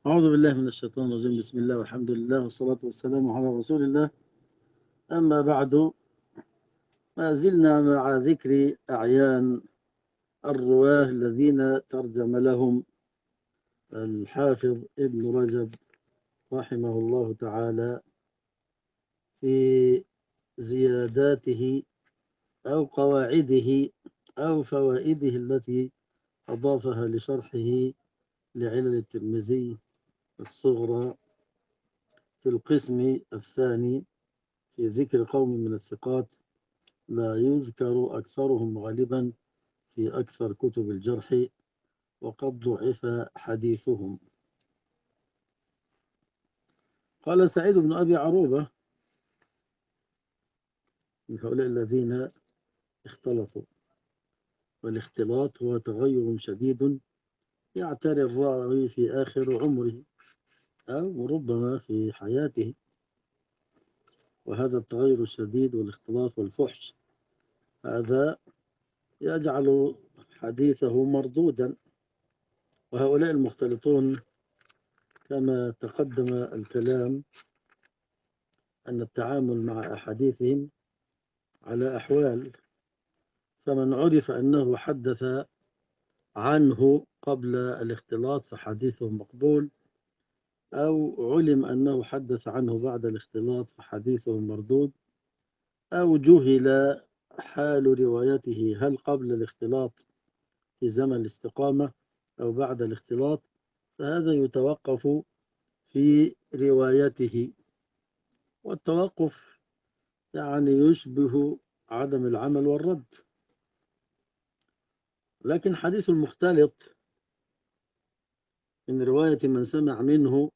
أعوذ بالله من الشيطان الرجيم. بسم الله والحمد لله والصلاة والسلام على رسول الله. أما بعد، ما زلنا مع ذكر أعيان الرواه الذين ترجم لهم الحافظ ابن رجب رحمه الله تعالى في زياداته أو قواعده أو فوائده التي أضافها لشرحه لعلل الترمذي الصغرى في القسم الثاني في ذكر قوم من الثقات لا يذكر أكثرهم غالبا في أكثر كتب الجرح وقد ضعف حديثهم. قال سعيد بن أبي عروبة من هؤلاء الذين اختلطوا، والاختلاط هو تغير شديد يعتري الراوي في آخر عمره أو ربما في حياته، وهذا التغير الشديد والاختلاط والفحش هذا يجعل حديثه مردودا. وهؤلاء المختلطون كما تقدم الكلام أن التعامل مع أحاديثهم على أحوال، فمن عرف أنه حدث عنه قبل الاختلاط فحديثه مقبول، أو علم أنه حدث عنه بعد الاختلاط فحديثه مردود، أو جهل حال روايته هل قبل الاختلاط في زمن الاستقامة أو بعد الاختلاط، فهذا يتوقف في روايته، والتوقف يعني يشبه عدم العمل والرد. لكن حديث المختلط من رواية من سمع منه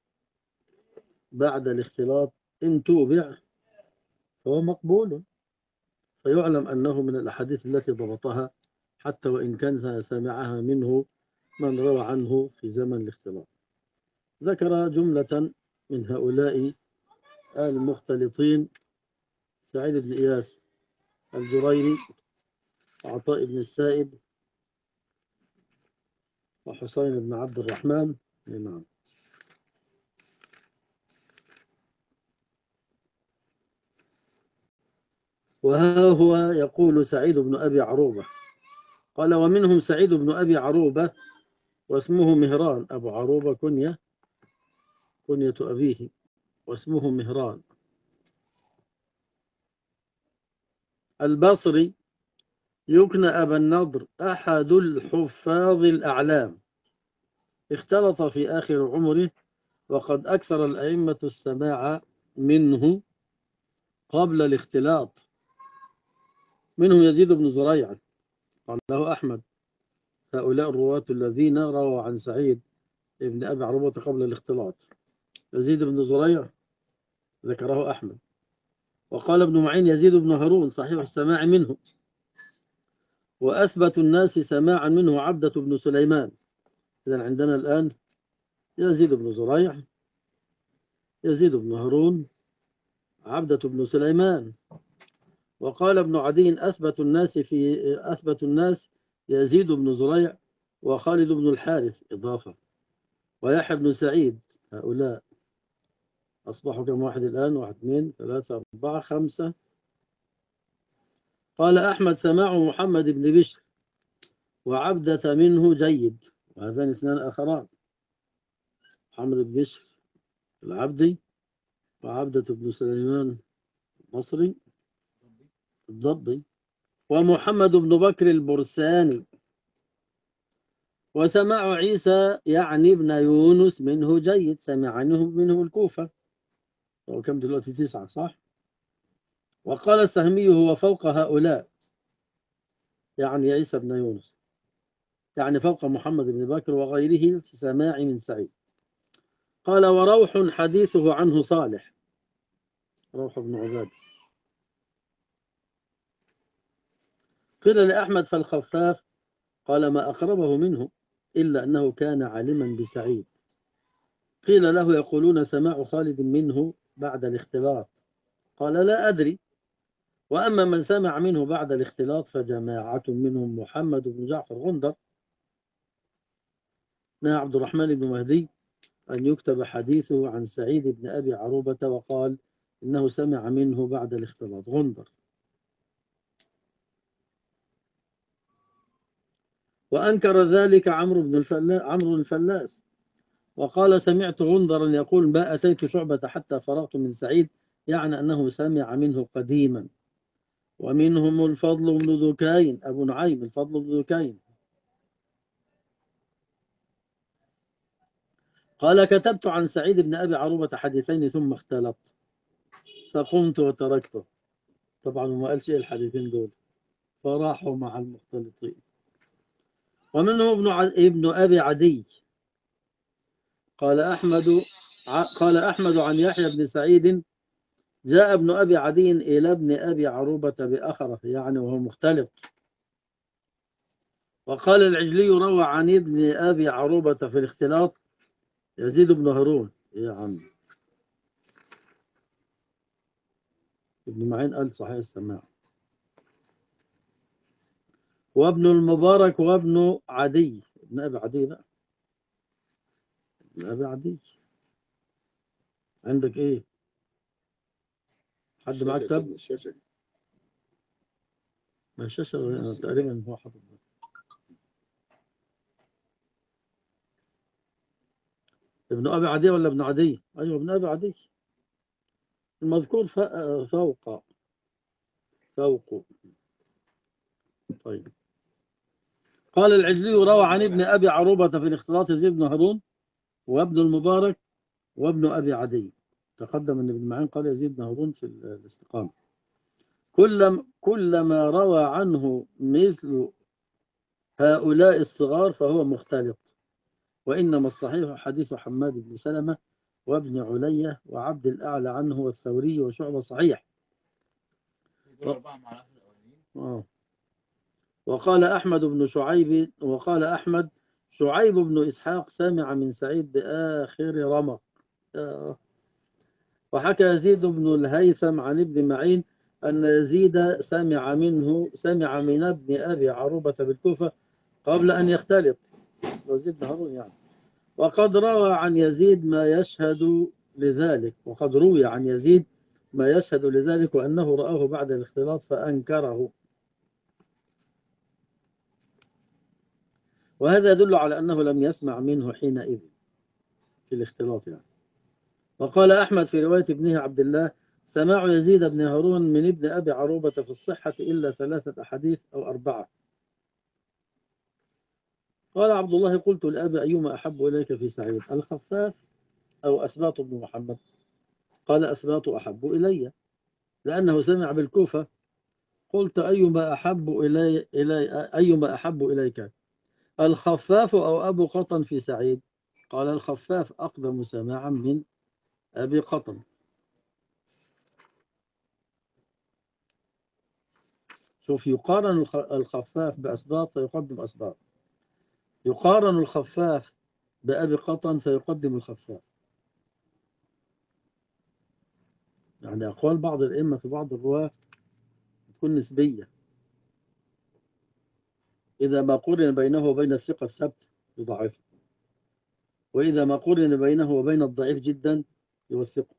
بعد الاختلاط إن توبع فهو مقبول، فيعلم أنه من الأحاديث التي ضبطها حتى وإن كان سمعها منه من روى عنه في زمن الاختلاط. ذكر جملة من هؤلاء المختلطين: سعيد بن إياس الجريري، وعطاء بن السائب، وحسين بن عبد الرحمن. نعم. وها هو يقول سعيد بن أبي عروبة، قال: ومنهم سعيد بن أبي عروبة واسمه مهران. أبو عروبة كنية أبيه، واسمه مهران البصري، يكنى أبا النضر، أحد الحفاظ الأعلام، اختلط في آخر عمره، وقد أكثر الأئمة السماع منه قبل الاختلاط. منهم يزيد بن زريع قال له أحمد. هؤلاء الرواة الذين رووا عن سعيد بن أبي عروبة قبل الاختلاط. يزيد بن زريع ذكره أحمد. وقال ابن معين: يزيد بن هارون صحيح السماع منه. وأثبت الناس سماعا منه عبدة بن سليمان. إذن عندنا الآن يزيد بن زريع، يزيد بن هارون، عبدة بن سليمان. وقال ابن عدي: أثبت الناس يزيد بن زريع وخالد بن الحارث إضافة، ويحيى بن سعيد. هؤلاء أصبحوا كم واحد الآن؟ 1 2 3 4 5. قال أحمد: سماع محمد بن بشر وعبدة منه جيد. وهذان اثنان آخران: محمد بن بشر العبدي، وعبدة بن سليمان المصري الضبي، ومحمد بن بكر البرساني. وسماع عيسى يعني ابن يونس منه جيد، سمع منه الكوفة. هو كم دلوقتي؟ 9 صح؟ وقال السهمي: هو فوق هؤلاء، يعني عيسى بن يونس، يعني فوق محمد بن بكر وغيره في سماع من سعيد. قال: وروح حديثه عنه صالح، روح بن عباد. قيل لأحمد: فالخفاف؟ قال: ما أقربه منه، إلا أنه كان عالما بسعيد. قيل له: يقولون سماع خالد منه بعد الاختلاط. قال: لا أدري. وأما من سمع منه بعد الاختلاط فجماعة منهم محمد بن جعفر غندر، عبد الرحمن بن مهدي، أن يكتب حديثه عن سعيد بن أبي عروبة وقال إنه سمع منه بعد الاختلاط. غندر. وأنكر ذلك عمرو الفلاس وقال سمعت غندرا يقول ما أتيت شعبة حتى فرغت من سعيد، يعني أنه سمع منه قديما. ومنهم الفضل بن ذكين أبو نعيم الفضل بن ذكين قال كتبت عن سعيد بن أبي عروبة حديثين ثم اختلط فقمت وتركته. طبعا ما قالش إيه الحديثين دول، فراحوا مع المختلطين. ومنهم ابن أبي عدي قال أحمد عن يحيى بن سعيد جاء ابن أبي عدي إلى ابن أبي عروبة بأخرة، يعني وهو مختلط. وقال العجلي روى عن ابن أبي عروبة في الاختلاط يزيد بن هارون. يا عم ابن معين قال صحيح السماع. وابن المبارك وابن عدي ابن أبي عدي لا ابن أبي عدي. عندك إيه؟ حد معك كتاب؟ الشاشة. ما الشاشة تقريبا هو حاطط. ابن أبي عدي ولا ابن عدي؟ أيوه ابن أبي عدي المذكور فوق. طيب. قال العجلي روى عن ابن أبي عروبة في الاختلاط يزيد بن هارون وابن المبارك وابن أبي عدي. تقدم أن ابن معين قال يزيد بن هارون في الاستقامة. كلما روى عنه مثل هؤلاء الصغار فهو مختلط. وإنما الصحيح حديث حماد بن سلمة وابن علية وعبد الأعلى عنه والثوري وشعبة صحيح. وقال أحمد شعيب بن إسحاق سمع من سعيد بآخر رمق. وحكى يزيد بن الهيثم عن ابن معين أن يزيد سمع من ابن أبي عروبة بالكوفة قبل أن يختلط. يزيد بن هارون يعني. وقد روى عن يزيد ما يشهد لذلك وأنه رآه بعد الاختلاط فأنكره. وهذا يدل على أنه لم يسمع منه حينئذ في الاختلاط يعني. وقال أحمد في رواية ابنه عبد الله سماع يزيد بن هارون من ابن أبي عروبة في الصحة إلا 3 أحاديث أو 4. قال عبد الله قلت لأبي أيما أحب إليك في سعيد الخفاف أو أسباط بن محمد؟ قال أسباط أحب إلي لأنه سمع بالكوفة. قلت أيما أحب إليك الخفاف أو أبو قطن في سعيد؟ قال الخفاف أقدم سماعا من أبي قطن. شوف يقارن الخفاف بأسباط فيقدم أسباط، يقارن الخفاف بأبي قطن فيقدم الخفاف. يعني أقوال بعض الأئمة في بعض الرواة تكون نسبية. إذا ما قرن بينه وبين الثقة الثبت يضعفه، وإذا ما قرن بينه وبين الضعيف جدا يوثقه.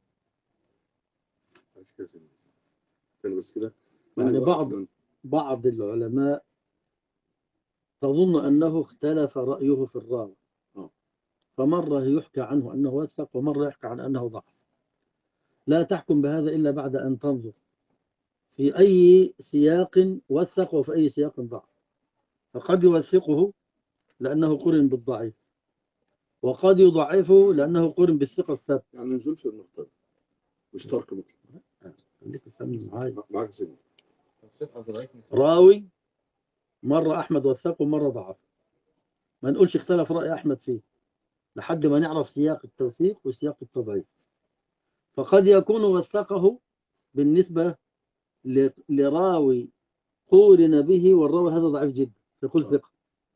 يعني بعض العلماء تظن أنه اختلف رأيه في الراوي، فمرة يحكى عنه أنه وثق ومرة يحكى عن أنه ضعف. لا تحكم بهذا إلا بعد أن تنظر في أي سياق وثق وفي أي سياق ضعف. فقد يوثقه لأنه قرن بالضعيف، وقد يضعفه لأنه قرن بالثقة الثابتة. يعني نزول في المختلف مش ترك مطلق. خليك تفهم معايا. معاك سيدي. راوي مرة أحمد وثقه ومرة ضعف، ما نقولش اختلف رأي أحمد فيه لحد ما نعرف سياق التوثيق وسياق التضعيف. فقد يكون وثقه بالنسبة لراوي قورن به والراوي هذا ضعيف جدا يقول ثقة،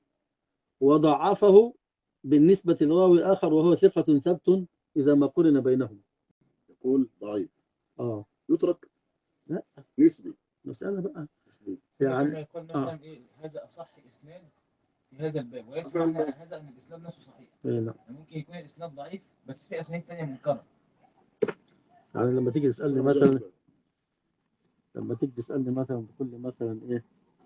وضعفه بالنسبة لراوي آخر وهو ثقة ثبت إذا ما قورن بينهم يقول ضعيف. يترك. لا نسبي. مسألة بقى نسبي. يعني يقول مثلا إيه هذا أصح إسناد في هذا الباب، وليس معنى هذا أن الإسناد نفسه صحيح. نعم. ممكن يكون الإسناد ضعيف بس في أسانيد تانية منكرة. يعني لما تيجي تسألني مثلا تقول لي مثلا إيه،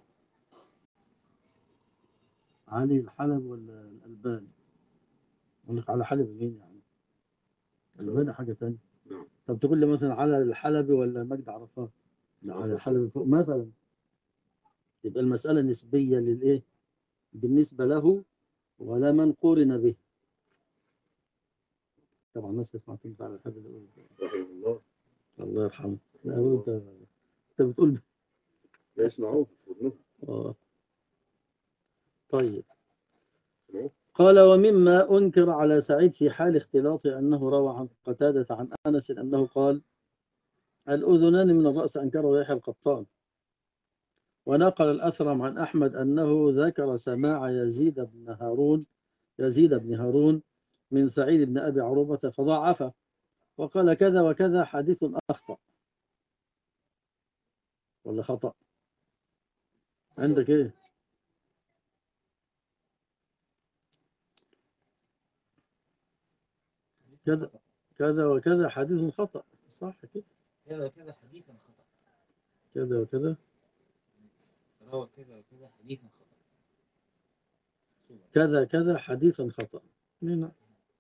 علي الحلب ولا الألباني؟ أقول لك على حلب مين يعني؟ الألباني حاجة تانية. طب تقول لي مثلا على الحلبي ولا مجدي عرفات؟ لا، على الحلبي فوق مثلا. يبقى المسألة نسبية للإيه؟ بالنسبة له ولا من قورن به. طبعا الناس تسمع تنفع على الحلبي الله الله يرحمه. أنت بتقول لا يسمعوه. طيب. قال ومما أنكر على سعيد في حال اختلاطه أنه روى عن قتادة عن أنس أنه قال الأذنان من الرأس أنكره يحيى القطان. ونقل الأثرم عن أحمد أنه ذكر سماع يزيد بن هارون من سعيد بن أبي عروبة فضاعفه وقال كذا وكذا حديث أخطأ ولا خطأ عندك إيه؟ كذا وكذا حديث خطأ، صح كده؟ كذا وكذا حديثا خطأ. كذا وكذا روى كذا وكذا حديثا خطأ. كذا كذا حديثا خطأ. نعم.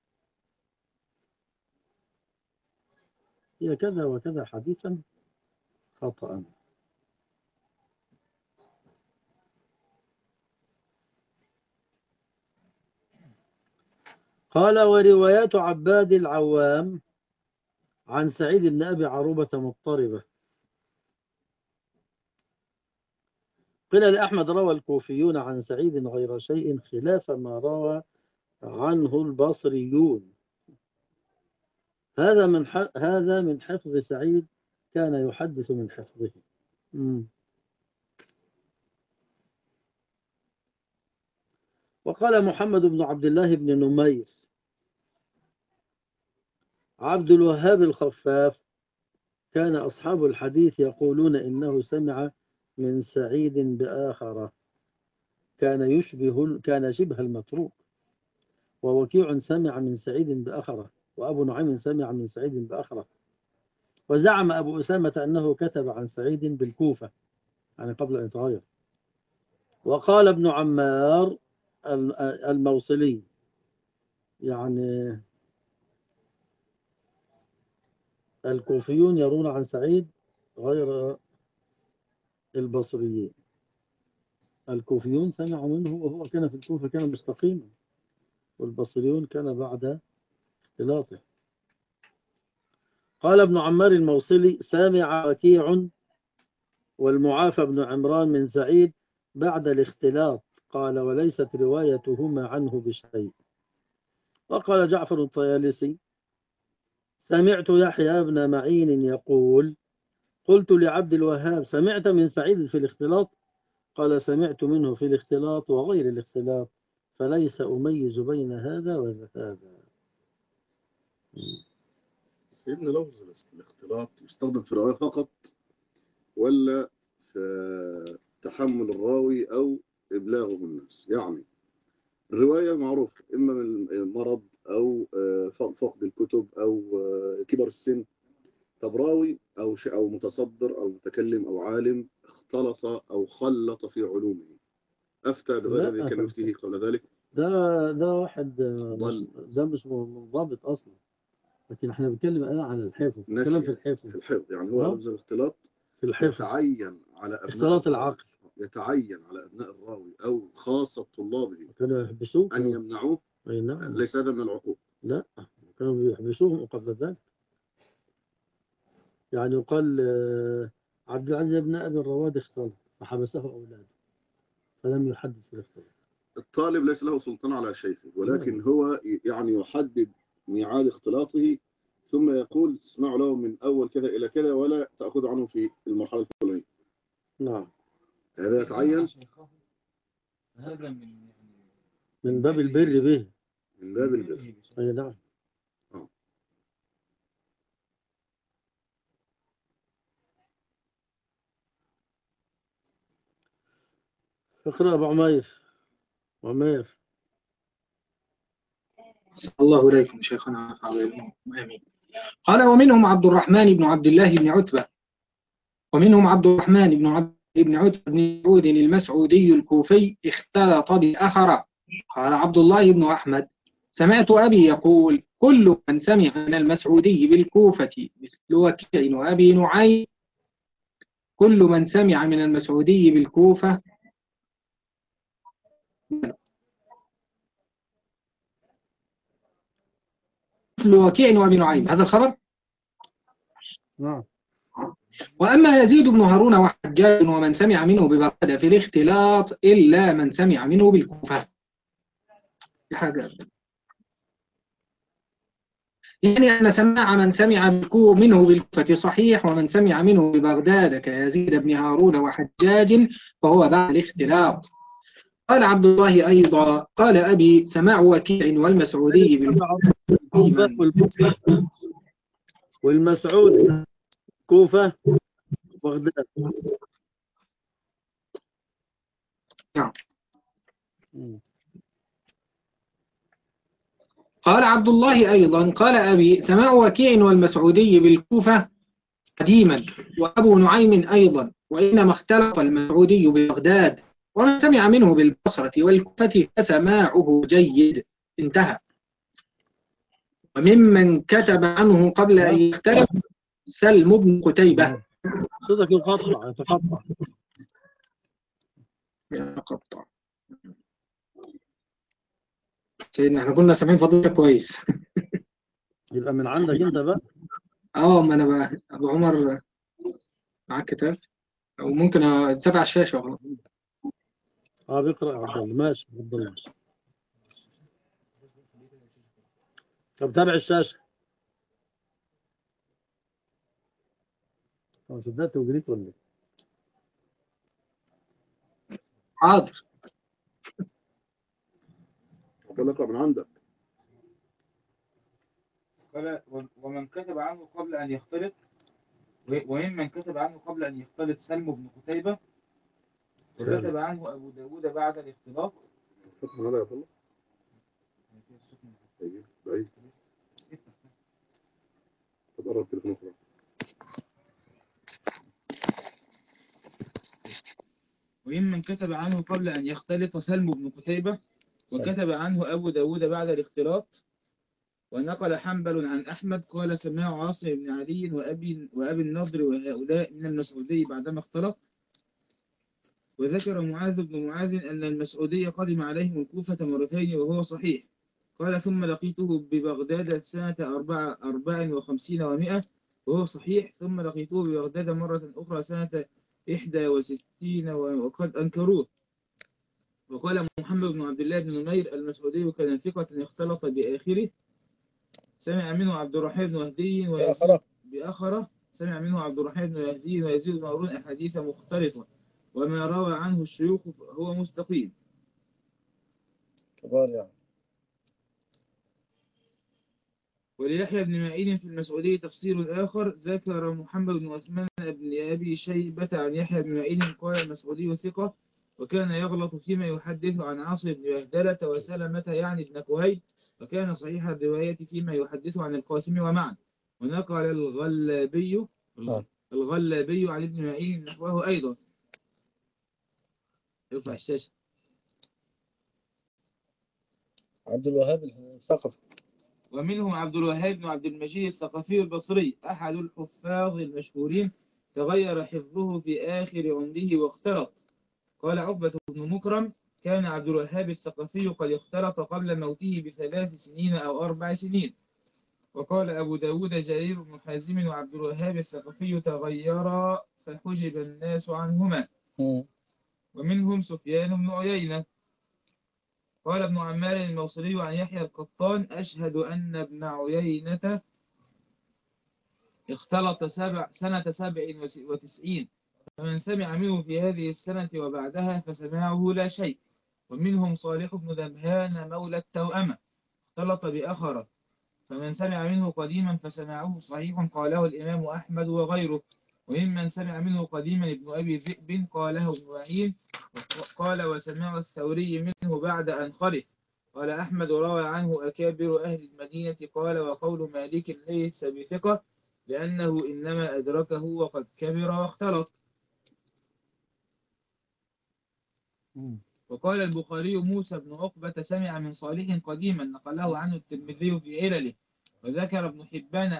هي كذا وكذا حديثا خطأ. قال وروايات عباد العوام عن سعيد بن أبي عروبة مضطربة. قيل لأحمد روى الكوفيون عن سعيد غير شيء خلاف ما روى عنه البصريون. هذا من حفظ سعيد، كان يحدث من حفظه. وقال محمد بن عبد الله بن نمير عبد الوهاب الخفاف كان أصحاب الحديث يقولون إنه سمع من سعيد بآخرة كان شبه المتروك. ووكيع سمع من سعيد بآخرة، وأبو نعيم سمع من سعيد بآخرة. وزعم أبو أسامة أنه كتب عن سعيد بالكوفة يعني قبل أن يتغير. وقال ابن عمار الموصلي يعني الكوفيون يرون عن سعيد غير البصريين. الكوفيون سمعوا منه وهو كان في الكوفة كان مستقيما، والبصريون كان بعد اختلاطه. قال ابن عمار الموصلي سامع وكيع والمعافى بن عمران من سعيد بعد الاختلاط. قال وليست روايتهما عنه بشيء. وقال جعفر الطيالسي سمعت يحيى بن معين يقول قلت لعبد الوهاب سمعت من سعيد في الاختلاط؟ قال سمعت منه في الاختلاط وغير الاختلاط، فليس أميز بين هذا وهذا. سيدنا لفظ الاختلاط يستخدم في الرواية فقط ولا في تحمل الراوي أو إبلاغه الناس؟ يعني الرواية معروف إما من مرض أو فقد الكتب أو كبر السن. طب راوي أو متصدر أو متكلم أو عالم اختلط أو خلط في علومه، أفتى بغير الذي كان يفتيه قبل ذلك. ده واحد ده مش منضبط أصلا، لكن احنا بنتكلم الآن عن الحفظ. الكلام في الحفظ يعني هو لفظ الاختلاط في الحفظ يتعين على أبناء اختلاط العقل، يتعين على أبناء الراوي أو خاصة طلابه كانوا يحبسوه أن يمنعوه. نعم. ليس هذا من العقوق. لا، كانوا يحبسوهم قبل ذلك. يعني يقال عبد العزيز بن أبي الرواد اختلط فحبسه أولاده فلم يحدث في الاختلاط. الطالب ليس له سلطان على شيخه، ولكن هو يعني يحدد ميعاد اختلاطه ثم يقول تسمع له من أول كذا إلى كذا ولا تأخذ عنه في المرحلة الفلانية. نعم. هذا يتعين. هذا من باب البر به. من باب البر. أي نعم. اقرأ أبو عمير. عمير. الله إليكم شيخنا آمين. قال ومنهم عبد الرحمن بن عبد الله بن عتبة، ومنهم عبد الرحمن بن عتبة بن سعود المسعودي الكوفي اختلط بآخر. قال عبد الله بن أحمد سمعت أبي يقول كل من سمع من المسعودي بالكوفة مثل وكيع وأبي نعيم، كل من سمع من المسعودي بالكوفة مثل وكيع وأبي نعيم، هذا الخبر. نعم. وأما يزيد بن هارون وحجاج ومن سمع منه ببغداد في الاختلاط إلا من سمع منه بالكوفة. يعني أن سماع من سمع منه بالكوفة صحيح، ومن سمع منه ببغداد كيزيد بن هارون وحجاج فهو بعد الاختلاط. قال عبد الله أيضا قال أبي سماع وكيع والمسعودي بالكوفة والمسعود كوفة بغداد. نعم. قال عبد الله أيضا قال أبي سماع وكيع والمسعودي بالكوفة قديما، وأبو نعيم أيضا، وإنما اختلط المسعودي ببغداد، ومن سمع منه بالبصرة والكوفة فسماعه جيد. انتهى. وممن كتب عنه قبل أن يختلف سلم بن قتيبة. صدق يتقطع. سيدنا احنا كنا سامعين فضيلتك كويس. يبقى من عندك انت بقى. ما انا بقى ابو عمر معاك كتاب او ممكن اتابع الشاشه والله. بيقرا عبد الله. ماشي عبد الله. طب تابع الشاشه. صدقت وجريت ولا ايه؟ حاضر. اقرا من عندك. قال ومن كتب عنه قبل أن يختلط، وممن كتب عنه قبل أن يختلط سلم بن قتيبة، وكتب عنه أبو داود بعد الاختلاط. فتح هذا يا طلع. بعيد. طب قرب التليفون اخرى. وممن كتب عنه قبل أن يختلط سلم بن قتيبة، وكتب عنه أبو داود بعد الاختلاط. ونقل حنبل عن أحمد قال سماع عاصم بن علي وأبي النضر وهؤلاء من المسعودي بعدما اختلط. وذكر معاذ بن معاذ أن المسعودي قدم عليهم الكوفة مرتين وهو صحيح. قال ثم لقيته ببغداد سنة 54 و100 وهو صحيح. ثم لقيته ببغداد مرة أخرى سنة 61 وقد أنكروه. وقال محمد بن عبد الله بن نمير المسعودي كان ثقة اختلط بآخره، سمع منه عبد الرحمن بن مهدي بآخره، سمع منه عبد الرحمن بن مهدي ويزيد بن هارون أحاديث مختلطة، وما روى عنه الشيوخ هو مستقيم. وليحيى بن معين في المسعودي تفسير آخر. ذكر محمد بن عثمان بن أبي شيبة عن يحيى بن معين قال المسعودي ثقة، وكان يغلط فيما يحدث عن عاصم بن بهدلة وسلمة يعني ابن كهيل، وكان صحيح الرواية فيما يحدث عن القاسم ومعا. ونقل الغلابي عن ابن معين نحوه أيضا. ارفع الشاشة. عبد الوهاب الثقفي. ومنهم عبد الوهاب بن عبد المجيد الثقفي البصري أحد الحفاظ المشهورين، تغير حفظه في آخر عمره واختلط. قال عقبة بن مكرم كان عبد الوهاب الثقفي قد اختلط قبل موته ب3 سنين أو 4 سنين. وقال أبو داود جرير بن حازم وعبد الوهاب الثقفي تغيرا فحجب الناس عنهما. ومنهم سفيان بن عيينة. قال ابن عمار الموصلي عن يحيى القطان أشهد أن ابن عيينة اختلط سنة 97، فمن سمع منه في هذه السنة وبعدها فسماعه لا شيء. ومنهم صالح بن ذبهان مولى التوأمة اختلط بأخرة، فمن سمع منه قديما فسماعه صحيح قاله الإمام أحمد وغيره. وممن سمع منه قديما ابن أبي ذئب قاله ابن معين، قال وسمع الثوري منه بعد أن خلف. قال أحمد روى عنه أكابر أهل المدينة. قال وقول مالك ليس بثقة لأنه إنما أدركه وقد كبر واختلط. وقال البخاري موسى بن عقبة سمع من صالح قديما نقله عنه الترمذي في علله. وذكر ابن حبان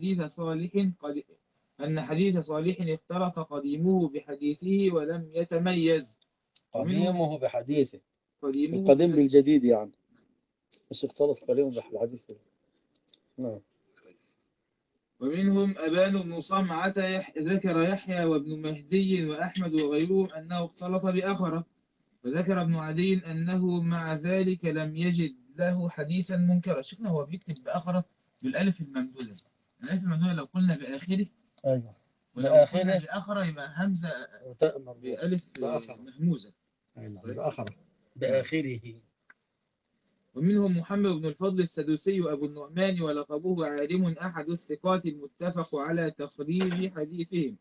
أن حديث صالح اختلط قديمه بحديثه ولم يتميز. قديمه بحديثه، قديمه القديم بالجديد يعني، بس اختلط قديمه بالحديث. نعم. ومنهم أبان بن صمعة ذكر يحيى وابن مهدي وأحمد وغيرهم أنه اختلط بآخره. وذكر ابن عدي أنه مع ذلك لم يجد له حديثا منكرا. شفنا هو بيكتب بآخره بالألف الممدودة. الألف الممدودة لو قلنا بآخره، أيوة، ولو قلنا بآخره يبقى همزة بألف مهموزة. بآخره بآخره. ومنهم محمد بن الفضل السدوسي وأبو النعمان ولقبه عالم أحد الثقات المتفق على تخريج حديثهم.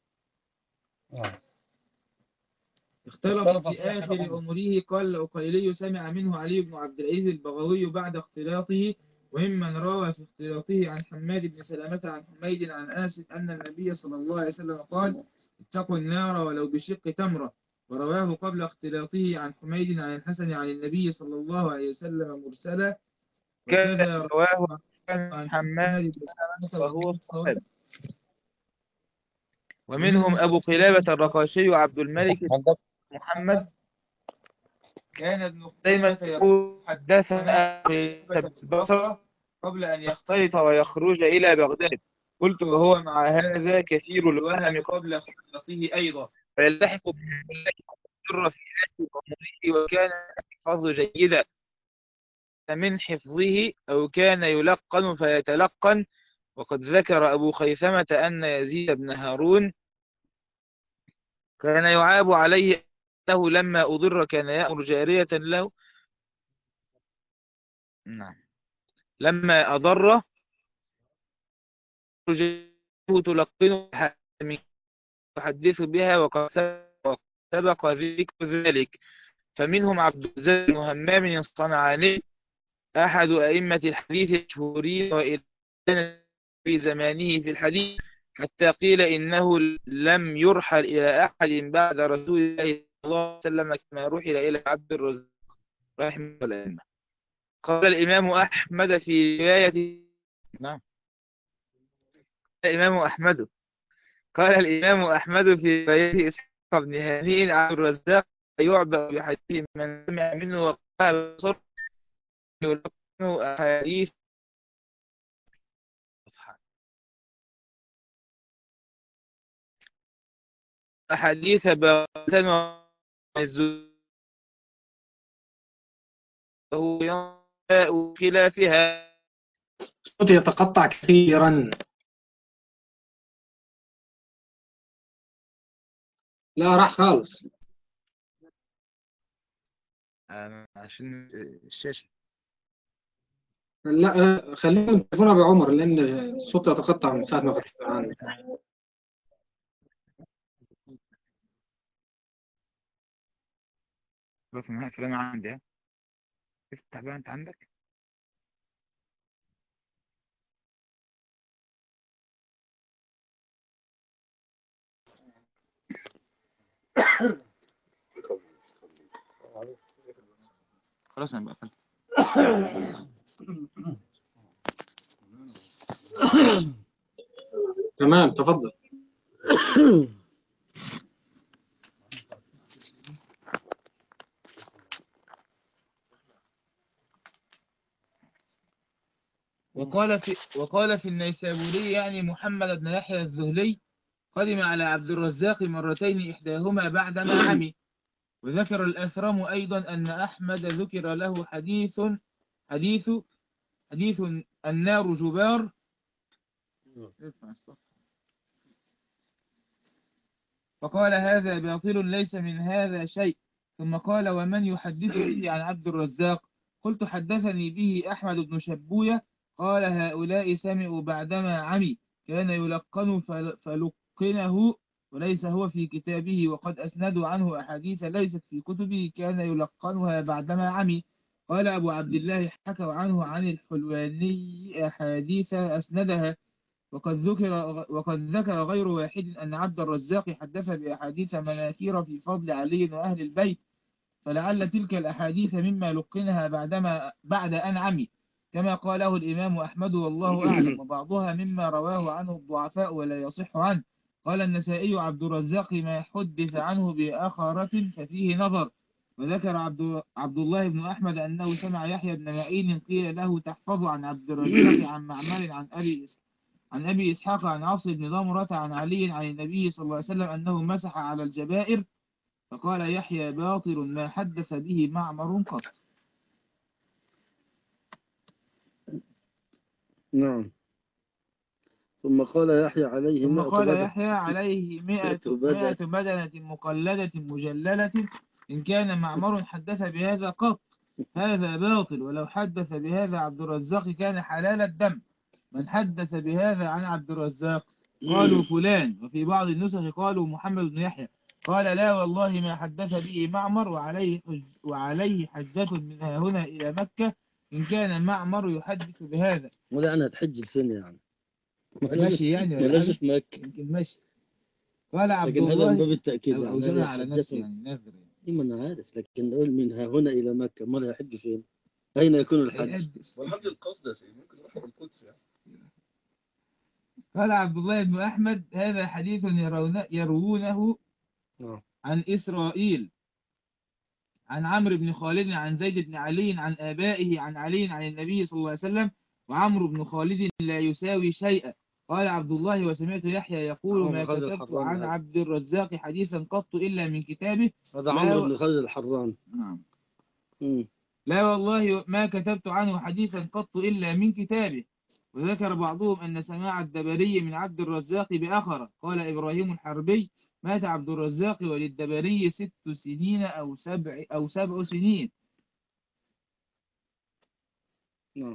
اختلط في آخر عمره. قال العقيلي سمع منه علي بن عبد العزيز البغوي بعد اختلاطه. وممن روى في اختلاطه عن حماد بن سلامة عن حميد عن أنس أن النبي صلى الله عليه وسلم قال اتقوا النار ولو بشق تمرة. ورواه قبل اختلاطه عن حميد عن الحسن عن النبي صلى الله عليه وسلم مرسلا. وكذا رواه عن حماد بن سلامة وهو صحابي. ومنهم أبو قلابة الرقاشي وعبد الملك محمد. كان ابن خزيمة يقول حدثنا البصرة قبل أن يختلط ويخرج إلى بغداد. قلت وهو مع هذا كثير الوهم قبل اختلاطه أيضا، فيلتحق بالله في آخر عمره. وكان يحفظ جيدا من حفظه أو كان يلقن فيتلقن. وقد ذكر أبو خيثمة أن يزيد بن هارون كان يعاب عليه أنه لما أضر كان يأمر جارية له. نعم. لما أضر تلقنه تحدث بها وقد سبق ذكر ذلك. فمنهم عبد الرزاق بن همام الصنعاني أحد أئمة الحديث المشهورين وإلى في زمانه في الحديث، حتى قيل إنه لم يرحل إلى أحد بعد رسول الله صلى الله عليه وسلم كما رحل إلى عبد الرزاق رحمه الله. قال الإمام أحمد في رواية نعم الإمام أحمد قال الإمام أحمد في رواية إسحاق بن هانئ عبد الرزاق يعبأ بحديث من سمع منه وقال بصر يلقن أحاديث باطن وهو ينشاء خلافها. الصوت يتقطع كثيرا. لا راح خالص. عشان الشاشة. لا خلينا نتليفون أبو عمر لأن الصوت يتقطع من ساعة ما فتحت عنه. بس أنا هقفل عندي. افتح بقى أنت عندك. خلاص أنا بقفل. تمام تفضل. وقال في النيسابوري يعني محمد بن يحيى الذهلي قدم على عبد الرزاق مرتين إحداهما بعدما عمي. وذكر الأثرم أيضا أن أحمد ذكر له حديث النار جبار. فقال هذا باطل ليس من هذا شيء. ثم قال ومن يحدث به عن عبد الرزاق؟ قلت حدثني به أحمد بن شبوية. قال هؤلاء سمعوا بعدما عمي كان يلقن يلقنه وليس هو في كتابه، وقد أسندوا عنه أحاديث ليست في كتبه كان يلقنها بعدما عمي. قال أبو عبد الله حكوا عنه عن الحلواني أحاديث أسندها. وقد ذكر غير واحد أن عبد الرزاق حدث بأحاديث مناكير في فضل علي وأهل البيت، فلعل تلك الأحاديث مما لقنها بعد أن عمي، كما قاله الإمام أحمد والله أعلم، وبعضها مما رواه عنه الضعفاء ولا يصح عنه. قال النسائي عبد الرزاق ما حدث عنه بآخرة ففيه نظر. وذكر عبد الله بن أحمد أنه سمع يحيى بن معين قيل له تحفظ عن عبد الرزاق عن معمر عن أبي إسحاق عن عاصم بن ضمرة عن علي عن النبي صلى الله عليه وسلم أنه مسح على الجبائر، فقال يحيى باطل ما حدث به معمر قط. نعم. ثم قال يحيى عليه ثم 100 قال بدنة. يحيى عليه 100 بدنة مقلدة مجللة، إن كان معمر حدث بهذا قط هذا باطل، ولو حدث بهذا عبد الرزاق كان حلال الدم. من حدث بهذا عن عبد الرزاق؟ قالوا فلان، وفي بعض النسخ قالوا محمد بن يحيى. قال لا والله ما حدث به معمر، وعليه حجة من هنا إلى مكة إن كان معمر يحدث بهذا. ولا أنا تحج فين يعني؟ ماشي يعني ولا ولا حاجة؟ في مكة، يمكن ماشي. قال عبد لكن هذا من باب الله التأكيد أو يعني أوزنها هذا على حجة. نفسه يعني نذر يعني. إيه ما أنا عارف، لكن نقول من ها هنا إلى مكة، ما يحج فين؟ أين يكون الحج؟ هيحدث. والحج القصد يا سيدي ممكن يروحوا القدس يعني. قال عبد الله بن أحمد هذا حديث يروونه نعم. عن إسرائيل عن عمرو بن خالد عن زيد بن علي عن آبائه عن علي عن النبي صلى الله عليه وسلم، وعمرو بن خالد لا يساوي شيئا. قال عبد الله وسمعت يحيى يقول ما خالد كتبت الحران عن هذا. عبد الرزاق حديثا قط إلا من كتابه. هذا عمرو بن خالد الحران. نعم. مم. لا والله ما كتبت عنه حديثا قط إلا من كتابه. وذكر بعضهم أن سماع الدبري من عبد الرزاق بآخر. قال إبراهيم الحربي مات عبد الرزاق وللدبري 6 سنين أو 7 سنين. نعم.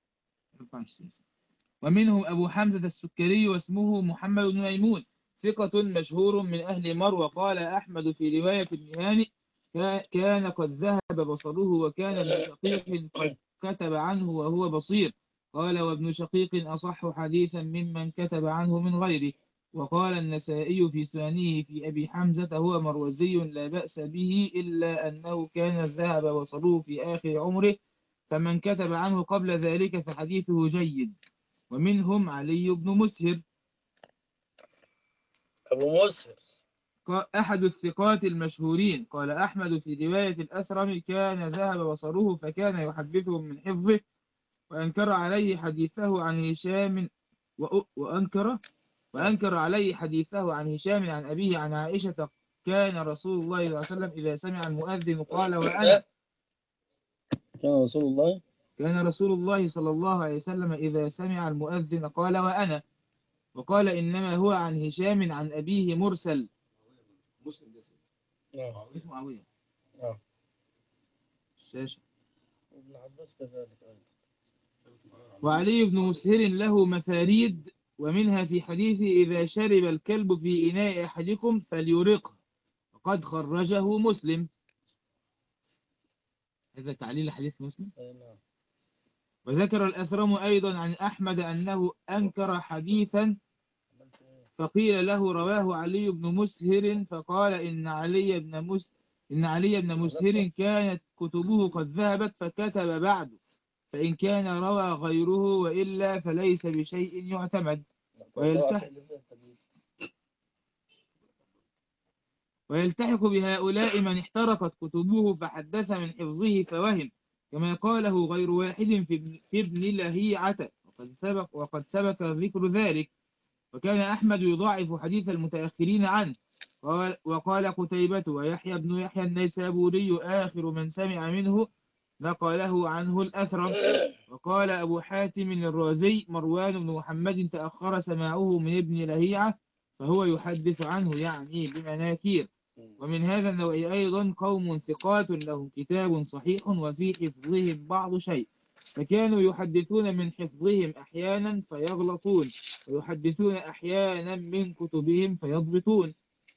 ومنهم أبو حمزة السكري واسمه محمد بن ميمون ثقة مشهور من أهل مروى. قال أحمد في رواية ابن هانئ كان قد ذهب بصره، وكان ابن شقيق قد كتب عنه وهو بصير. قال وابن شقيق أصح حديثا ممن كتب عنه من غيره. وقال النسائي في سننه في أبي حمزة هو مروزي لا بأس به، إلا أنه كان ذهب بصره في آخر عمره، فمن كتب عنه قبل ذلك فحديثه جيد. ومنهم علي بن مسهر أبو مسهر أحد الثقات المشهورين. قال أحمد في رواية الأثرم كان ذهب بصره فكان يحدثهم من حفظه، وأنكر عليه حديثه عن هشام وأنكر عليه حديثه عن هشام عن أبيه عن عائشة كان رسول الله صلى الله عليه وسلم إذا سمع المؤذن قال وأنا. كان رسول الله صلى الله عليه وسلم إذا سمع المؤذن قال وأنا. وقال إنما هو عن هشام عن أبيه مرسل. مسلم ده اسمه معاوية. الشاشة. ابن عباس كذلك أيضا. وعلي بن مسهر له مفاريد، ومنها في حديث إذا شرب الكلب في إناء أحدكم فليرقه، وقد خرجه مسلم. هذا تعليل حديث مسلم. وذكر الأثرم أيضا عن أحمد أنه أنكر حديثا فقيل له رواه علي بن مسهر، فقال إن علي بن مسهر كانت كتبه قد ذهبت فكتب بعد، فإن كان روى غيره وإلا فليس بشيء يعتمد. ويلتحق بهؤلاء من احترقت كتبه فحدث من حفظه فوهم، كما قاله غير واحد في ابن لهيعة، وقد سبق ذكر ذلك. وكان أحمد يضاعف حديث المتأخرين عنه. وقال قتيبة ويحيى بن يحيى النيسابوري آخر من سمع منه نقله عنه الأثرم. وقال أبو حاتم الرازي مروان بن محمد تأخر سماعه من ابن لهيعة فهو يحدث عنه يعني بمناكير. ومن هذا النوع أيضا قوم ثقات لهم كتاب صحيح وفي حفظهم بعض شيء. فكانوا يحدثون من حفظهم أحيانا فيغلطون، ويحدثون أحيانا من كتبهم فيضبطون.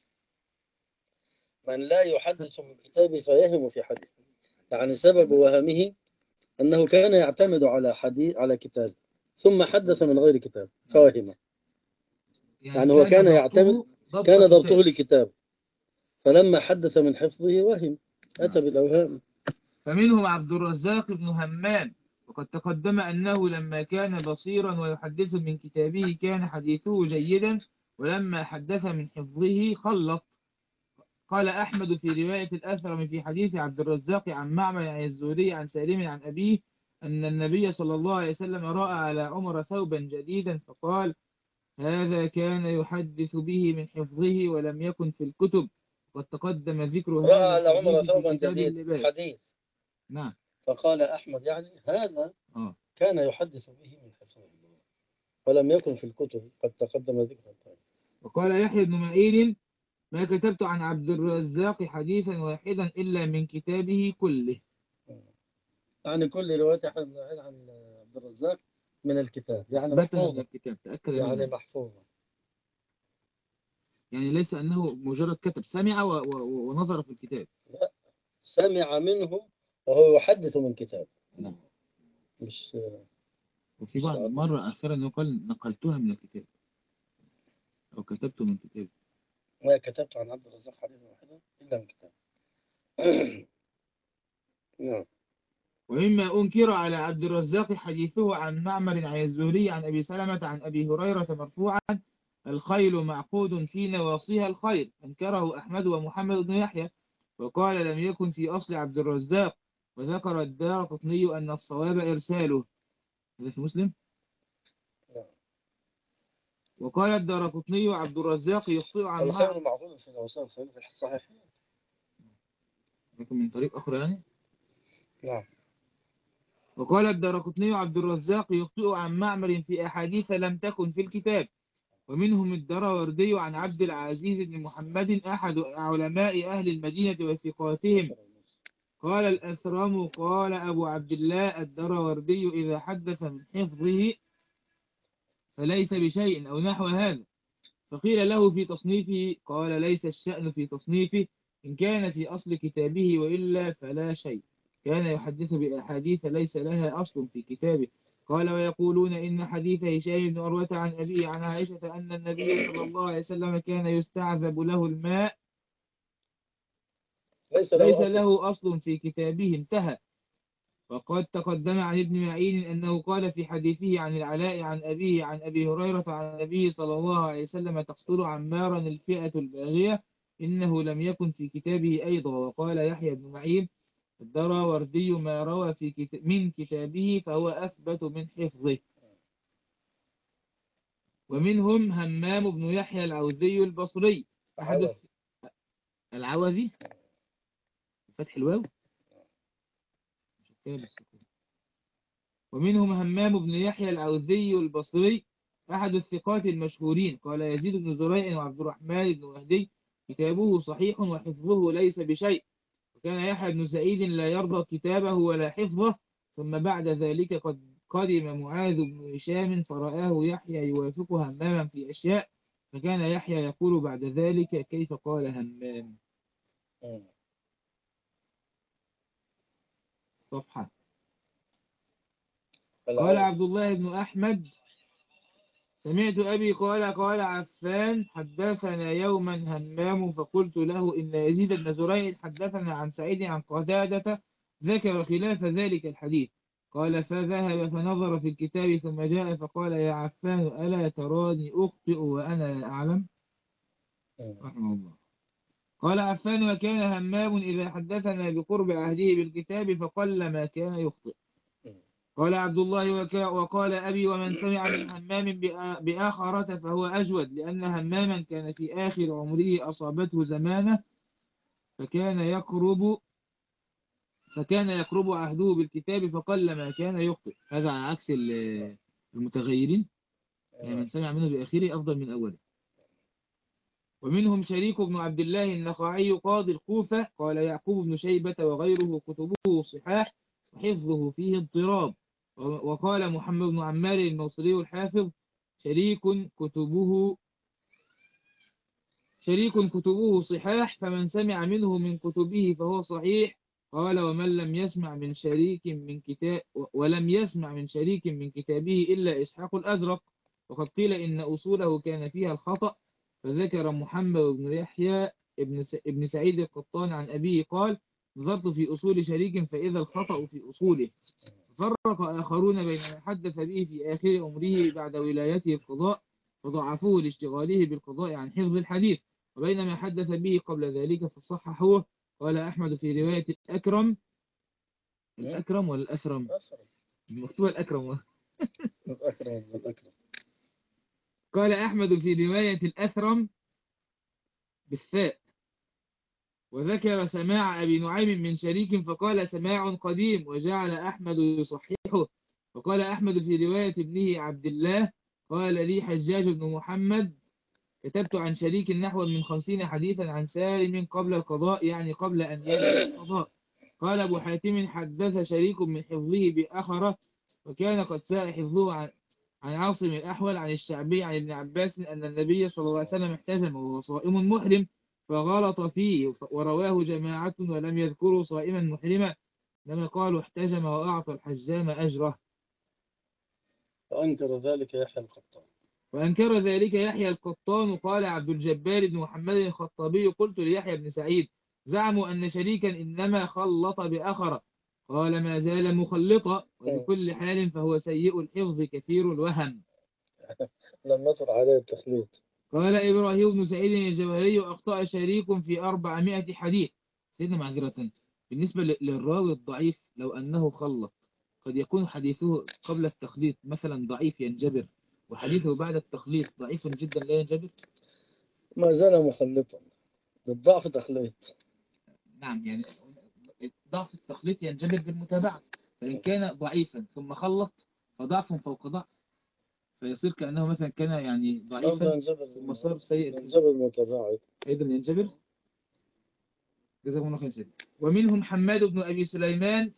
من لا يحدث من كتابه فيهم في حديث، يعني سبب وهمه أنه كان يعتمد على حديث على كتاب ثم حدث من غير كتاب فوهم. يعني هو كان يعتمد، كان ضبطه لكتاب، فلما حدث من حفظه وهم، أتى بالأوهام. فمنهم عبد الرزاق بن همام، وقد تقدم أنه لما كان بصيرا ويحدث من كتابه كان حديثه جيدا، ولما حدث من حفظه خلط. قال أحمد في رواية الأثرم في حديث عبد الرزاق عن معمر عن الزهري عن سالم عن أبيه أن النبي صلى الله عليه وسلم رأى على عمر ثوبا جديدا فقال: هذا كان يحدث به من حفظه ولم يكن في الكتب. وقد تقدم ذكر رأى هذا على عمر الحديث في ثوبا كتاب جديد اللباس. حديث. نعم. فقال أحمد يعني هذا كان يحدث به من حفظه ولم يكن في الكتب، قد تقدم ذكره. وقال يحيى بن معين: ما كتبت عن عبد الرزاق حديثا واحدا إلا من كتابه كله. يعني كل رواية عن عبد الرزاق من الكتاب، يعني من محفوظة، الكتاب تأكد يعني منه. محفوظة، يعني ليس أنه مجرد كتب، سمع ونظر في الكتاب. لا، سمع منه وهو يحدث من كتاب. نعم. مش وفي بعض مرة أخيرا أنه قال نقلتها من الكتاب أو كتبت من كتاب. ما كتبت عن عبد الرزاق حديثا واحدا إلا من كتاب. نعم. ومما أنكر على عبد الرزاق حديثه عن معمر عن الزهري عن أبي سلمة عن أبي هريرة مرفوعا: الخيل معقود في نواصيها الخير. أنكره أحمد ومحمد بن يحيى، وقال لم يكن في أصل عبد الرزاق. وذكر الدارقطني أن الصواب إرساله. هذا في مسلم. وقال الدارقطني عبد الرزاق يخطئ عن الخير معقود في نواصيها الخير في الصحيح، لكن من طريق أخرى يعني. نعم. وقال الدارقطني عبد الرزاق يخطئ عن معمر في أحاديث لم تكن في الكتاب، ومنهم الدراوردي عن عبد العزيز بن محمد أحد علماء أهل المدينة وثقاتهم. قال الأثرم قال أبو عبد الله الدراوردي إذا حدث من حفظه فليس بشيء أو نحو هذا. فقيل له في تصنيفه قال ليس الشأن في تصنيفه إن كان في أصل كتابه، وإلا فلا شيء. كان يحدث بأحاديث ليس لها أصل في كتابه. قال ويقولون إن حديث هشام بن عروة عن أبيه عن عائشة أن النبي صلى الله عليه وسلم كان يستعذب له الماء ليس له أصل في كتابه، انتهى. وقد تقدم عن ابن معين أنه قال في حديثه عن العلاء عن أبيه عن أبي هريرة عن النبي صلى الله عليه وسلم تقتل عمارا الفئة الباغية إنه لم يكن في كتابه أيضا. وقال يحيى بن معين الدراوردي ما روى من كتابه فهو أثبت من حفظه. ومنهم همام بن يحيى العوذي البصري أحد العوذي فتح الواو. ومنهم همام بن يحيى العوذي البصري أحد الثقات المشهورين. قال يزيد بن زريع وعبد الرحمن بن مهدي كتابه صحيح وحفظه ليس بشيء. وكان يحيى بن سعيد لا يرضى كتابه ولا حفظه. ثم بعد ذلك قد قدم معاذ بن هشام فرآه يحيى يوافق هماما في أشياء، فكان يحيى يقول بعد ذلك كيف قال همام. صفحة. قال عبد الله بن أحمد سمعت أبي قال عفان حدثنا يوما همام فقلت له إن يزيد بن زريع حدثنا عن سعيد عن قتادة ذكر خلاف ذلك الحديث. قال فذهب فنظر في الكتاب ثم جاء فقال يا عفان ألا تراني أخطئ وأنا لا أعلم رحمه الله. قال عفان وكان همام إذا حدثنا بقرب عهده بالكتاب فقل ما كان يخطئ. قال عبد الله وقال أبي ومن سمع من همام بآخرة فهو أجود، لأن هماما كان في آخر عمره أصابته زمانة فكان يقرب عهده بالكتاب فقل ما كان يخطئ. هذا على عكس المتغيرين، يعني من سمع منه بآخره أفضل من أوله. ومنهم شريك بن عبد الله النخعي قاضي الكوفة قال يعقوب بن شيبة وغيره كتبه صحاح وحفظه فيه اضطراب. وقال محمد بن عمار الموصلي الحافظ شريك كتبه صحاح، فمن سمع منه من كتبه فهو صحيح. قال ومن لم يسمع من شريك من كتاب ولم يسمع من شريك من كتابه إلا إسحاق الأزرق، وقد قيل إن أصوله كان فيها الخطأ. فذكر محمد بن يحيى ابن سعيد القطان عن أبيه قال نظرت في أصول شريك فإذا الخطأ في أصوله. فرق آخرون بين ما حدث به في آخر عمره بعد ولايته القضاء فضعفوه لاشتغاله بالقضاء عن حفظ الحديث، وبين ما حدث به قبل ذلك فصححوه. قال أحمد في رواية الأكرم ولا الأثرم؟ مكتوب الأكرم. الأكرم. قال أحمد في رواية الأثرم بالثاء. وذكر سماع أبي نعيم من شريك فقال سماع قديم، وجعل أحمد يصححه. وقال أحمد في رواية ابنه عبد الله قال لي حجاج بن محمد كتبت عن شريك نحو من 50 حديثا عن سالم قبل القضاء، يعني قبل أن يجب القضاء. قال أبو حاتم حدث شريك من حفظه بأخرة، وكان قد ساء حفظه عن عاصم الأحول عن الشعبي عن ابن عباس أن النبي صلى الله عليه وسلم احتجم وهو صائم محرم فغلط فيه، ورواه جماعة ولم يذكروا صائما محرما، لما قالوا احتجم وأعطى الحجام أجره. وأنكر ذلك يحيى القطان. قال عبد الجبار بن محمد الخطابي قلت ليحيى بن سعيد زعموا أن شريكا إنما خلط بأخرة، قال ما زال مخلطا، وبكل حال فهو سيء الحفظ كثير الوهم. لم نطر عليه التخليط. قال إبراهيم بن سعيد الجوهري أخطأ شريك في 400 حديث. سيدنا معذرة، بالنسبة للراوي الضعيف لو أنه خلط قد يكون حديثه قبل التخليط مثلا ضعيف ينجبر، وحديثه بعد التخليط ضعيف جدا لا ينجبر. ما زال مخلطا بالضعف تخليط. نعم، يعني ضعف التخليط ينجبر بالمتابعة، فإن كان ضعيفا ثم خلط فضعف فوق ضعف، فيصير كأنه مثلا كان يعني ضعيفا ثم صار سيء. ينجبر متابعة أيضا ينجبر. جزاكم الله خير سيدي. ومنهم حماد بن أبي سليمان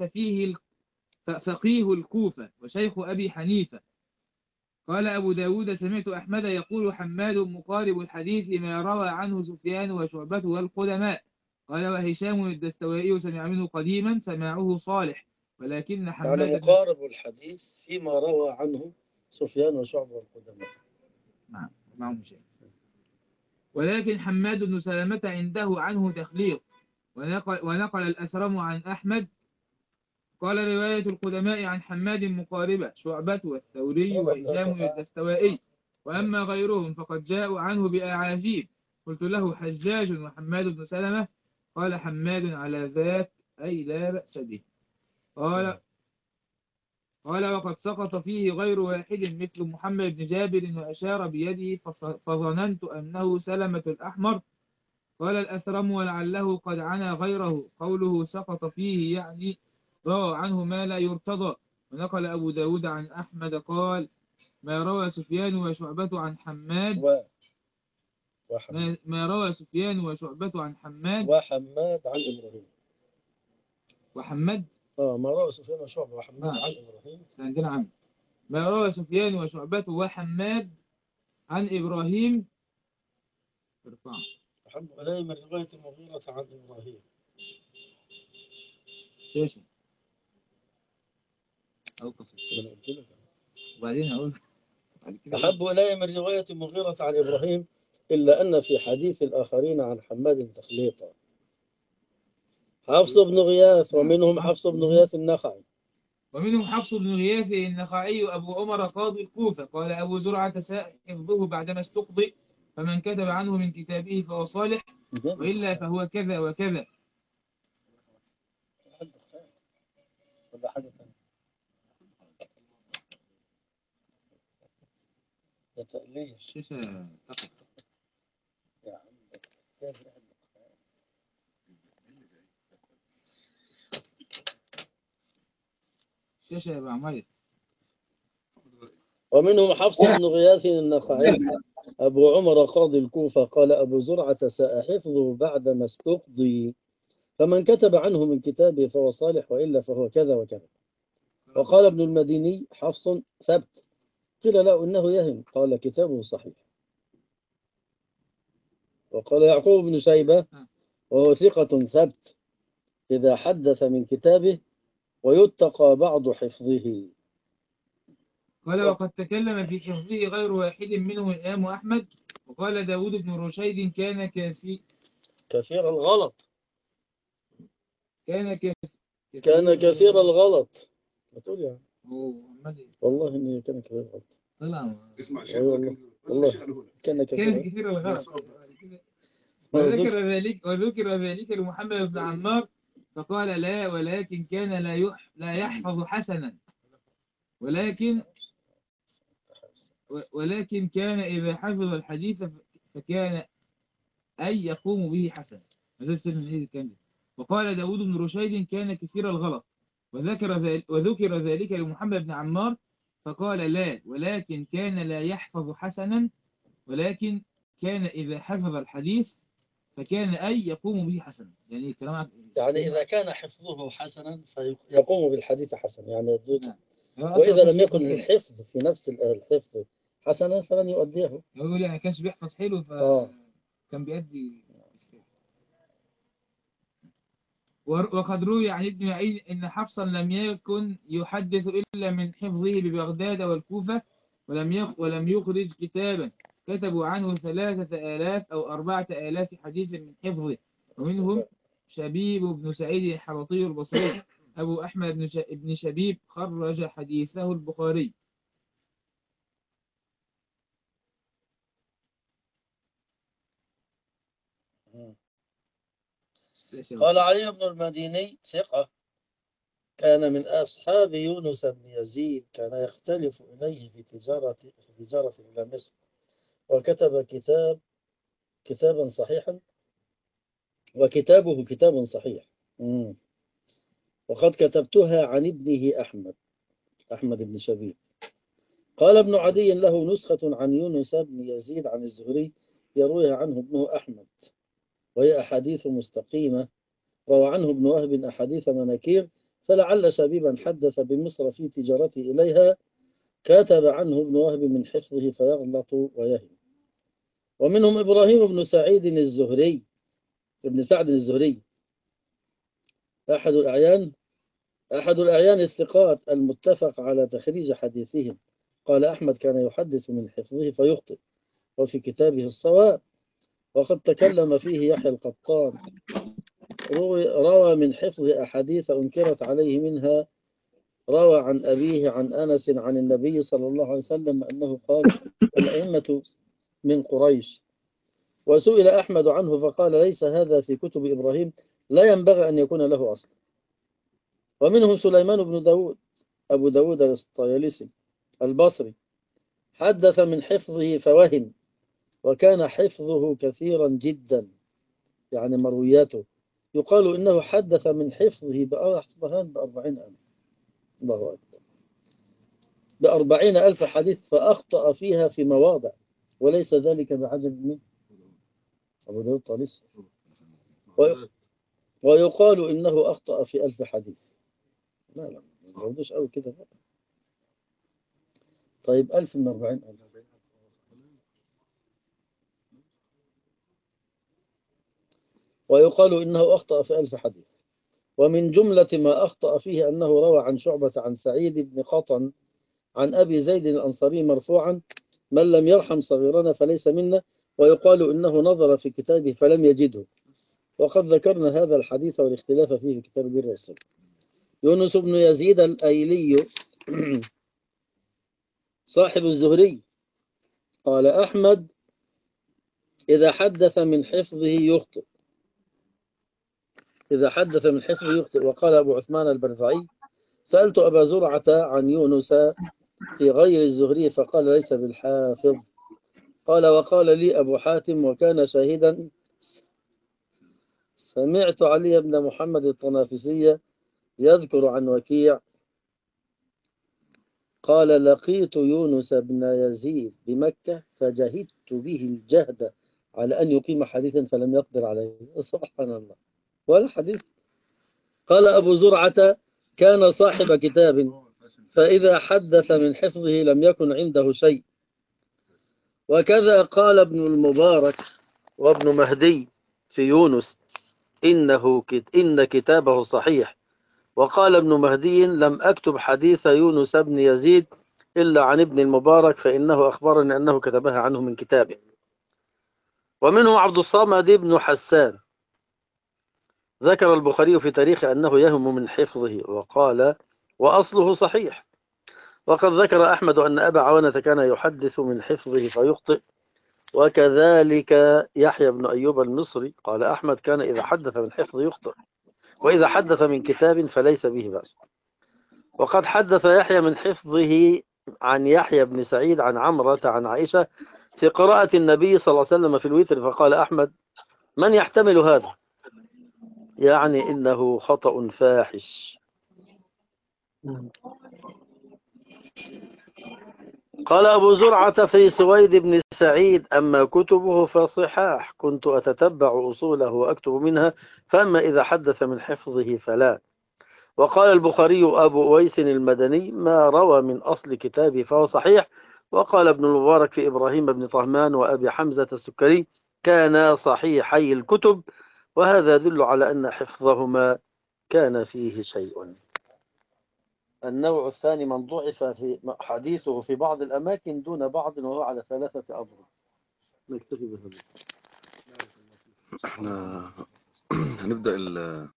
فقيه الكوفة وشيخ أبي حنيفة. قال أبو داود سمعت أحمد يقول حماد مقارب الحديث ما روى عنه سفيان وشعبة والقدماء. قال وهشام الدستوائي سمع منه قديما سماعه صالح، ولكن حماد يعني مقارب الحديث فيما روى عنه سفيان وشعبة والقدماء. نعم معهم شيء. ولكن حماد بن سلامة عنده عنه تخليط. ونقل الأثرم عن أحمد. قال رواية القدماء عن حماد مقاربة شعبة والثوري وهشام الدستوائي، وأما غيرهم فقد جاءوا عنه بأعاجيب. قلت له حجاج وحماد بن سلمة، قال حماد على ذاك أي لا بأس به. قال وقد سقط فيه غير واحد مثل محمد بن جابر وأشار بيده فظننت أنه سلمة الأحمر. قال الأثرم ولعله قد عنا غيره، قوله سقط فيه يعني روى عنه ما لا يرتضى. ونقل أبو داود عن أحمد قال ما روى سفيان وشعبة عن حماد ما روى سفيان وشعبة عن حماد وحماد عن إبراهيم. وحماد ما روى سفيان وشعبة وحماد عن إبراهيم. عندنا عنه ما روى سفيان وشعبة وحماد عن إبراهيم. أحب إلي من رواية المغيرة عن إبراهيم. شاشة وبعدين أقول أحب إلي من رواية المغيرة عن إبراهيم، إلا أن في حديث الآخرين عن حماد تخليطا. حفص بن غياث. ومنهم حفص بن غياث النخعي. ومنهم حفص بن غياث النخعي أبو عمر قاضي الكوفة. قال أبو زرعة ساء حفظه بعدما استقضي، فمن كتب عنه من كتابه فهو صالح، وإلا فهو كذا وكذا. الشاشة تقف. الشاشة يا أبو عمير. ومنهم حفص بن غياث النخعي أبو عمر قاضي الكوفة. قال أبو زرعة ساء حفظه بعدما استقضي، فمن كتب عنه من كتابه فهو صالح، وإلا فهو كذا وكذا. وقال ابن المديني حفص ثبت. قيل له إنه يهم، قال كتابه صحيح. وقال يعقوب بن شيبة وهو ثقة ثبت إذا حدث من كتابه ويتقى بعض حفظه. قال وقد تكلم في حفظه غير واحد منهم الإمام أحمد. وقال داود بن رشيد كثير الغلط، كان كان كثير الغلط. بتقول يعني محمد والله إنه كان كثير الغلط. طلع اسمع أي والله والله كان كان كثير. كثير الغلط. وذكر ذلك لمحمد بن عمار فقال لا، ولكن كان لا يحفظ حسنا، ولكن كان إذا حفظ الحديث فكان أي يقوم به حسنا. وقال داود بن رشيد كان كثير الغلط. وذكر ذلك لمحمد بن عمار فقال لا، ولكن كان لا يحفظ حسنا، ولكن كان إذا حفظ الحديث فكان أي يقوم به حسنا. يعني كلام يعني إذا كان حفظه حسنا فيقوم بالحديث حسنا يعني نعم. وإذا لم يكن الحفظ في نفس الحفظ حسنا فلن يؤديه. يقول يعني كانش بيحفظ حلو فكان بيأدي. وقد روي عن ابن معين إن حفصا لم يكن يحدث إلا من حفظه ببغداد والكوفة، ولم يخرج كتابا كتبوا عنه 3000 أو 4000 حديث من حفظه، ومنهم شبيب بن سعيد الحبطي البصري. أبو أحمد بن شبيب خرج حديثه البخاري. قال علي بن المديني ثقة كان من أصحاب يونس بن يزيد، كان يختلف إليه في تجارة إلى مصر، وكتب كتابا صحيحا، وكتابه كتاب صحيح. وقد كتبتها عن ابنه أحمد بن شبيب. قال ابن عدي له نسخة عن يونس بن يزيد عن الزهري يرويها عنه ابنه أحمد، وهي أحاديث مستقيمة. روى عنه ابن وهب أحاديث مناكير، فلعل شبيبا حدث بمصر في تجارته إليها، كتب عنه ابن وهب من حفظه فيغلط ويهم. ومنهم إبراهيم بن سعيد الزهري، ابن سعد الزهري، أحد الأعيان الثقات المتفق على تخريج حديثهم. قال أحمد كان يحدث من حفظه فيخطئ، وفي كتابه الصواب. وقد تكلم فيه يحيى القطان، روى من حفظ أحاديث أنكرت عليه، منها روى عن أبيه عن أنس عن النبي صلى الله عليه وسلم أنه قال الأئمة من قريش. وسئل أحمد عنه فقال ليس هذا في كتب إبراهيم، لا ينبغي أن يكون له أصل. ومنهم سليمان بن داود أبو داود الطيالسي البصري، حدث من حفظه فوهم، وكان حفظه كثيرا جدا، يعني مروياته. يقال إنه حدث من حفظه ب40,000. الله أكبر، ب40,000 حديث، فأخطأ فيها في مواضع، وليس ذلك بعجب منه. أبو داود الطيالسي. ويقال إنه أخطأ في 1000 حديث. لا ما نقولوش قوي كده. طيب 1000 من 40,000. ويقال إنه أخطأ في 1000 حديث. ومن جملة ما أخطأ فيه أنه روى عن شعبة عن سعيد بن قطن عن أبي زيد الأنصاري مرفوعا من لم يرحم صغيرنا فليس منا. ويقال إنه نظر في كتابه فلم يجده. وقد ذكرنا هذا الحديث والاختلاف فيه في كتاب بر الصلة. يونس بن يزيد الأيلي صاحب الزهري قال أحمد إذا حدث من حفظه يخطئ، وقال أبو عثمان البرزعي سألت أبا زرعة عن يونس في غير الزهري فقال ليس بالحافظ. قال وقال لي أبو حاتم وكان شاهدا سمعت علي بن محمد الطنافسي يذكر عن وكيع قال لقيت يونس بن يزيد بمكة فجهدت به الجهد على أن يقيم حديثا فلم يقدر عليه. سبحان الله، ولا حديث. قال أبو زرعة كان صاحب كتاب فإذا حدث من حفظه لم يكن عنده شيء. وكذا قال ابن المبارك وابن مهدي في يونس إن كتابه صحيح. وقال ابن مهدي لم أكتب حديث يونس بن يزيد إلا عن ابن المبارك فإنه أخبرني أنه كتبها عنه من كتابه. ومنه عبد الصمد بن حسان ذكر البخاري في تاريخ أنه يهم من حفظه وقال وأصله صحيح. وقد ذكر أحمد أن أبا عوانة كان يحدث من حفظه فيخطئ. وكذلك يحيى بن أيوب المصري قال أحمد كان إذا حدث من حفظه يخطئ، وإذا حدث من كتاب فليس به بأس. وقد حدث يحيى من حفظه عن يحيى بن سعيد عن عمرة عن عائشة في قراءة النبي صلى الله عليه وسلم في الوتر، فقال أحمد من يحتمل هذا؟ يعني إنه خطأ فاحش. قال أبو زرعة في سويد بن سعيد أما كتبه فصحاح كنت أتتبع أصوله وأكتب منها، فأما إذا حدث من حفظه فلا. وقال البخاري أبو أويس المدني ما روى من أصل كتابه فهو صحيح. وقال ابن المبارك في إبراهيم بن طهمان وأبي حمزة السكري كان صحيحي الكتب، وهذا يدل على أن حفظهما كان فيه شيء. النوع الثاني من ضعف في حديثه في بعض الأماكن دون بعض وهو على 3 أضرب. نكتفي بهذا. احنا هنبدأ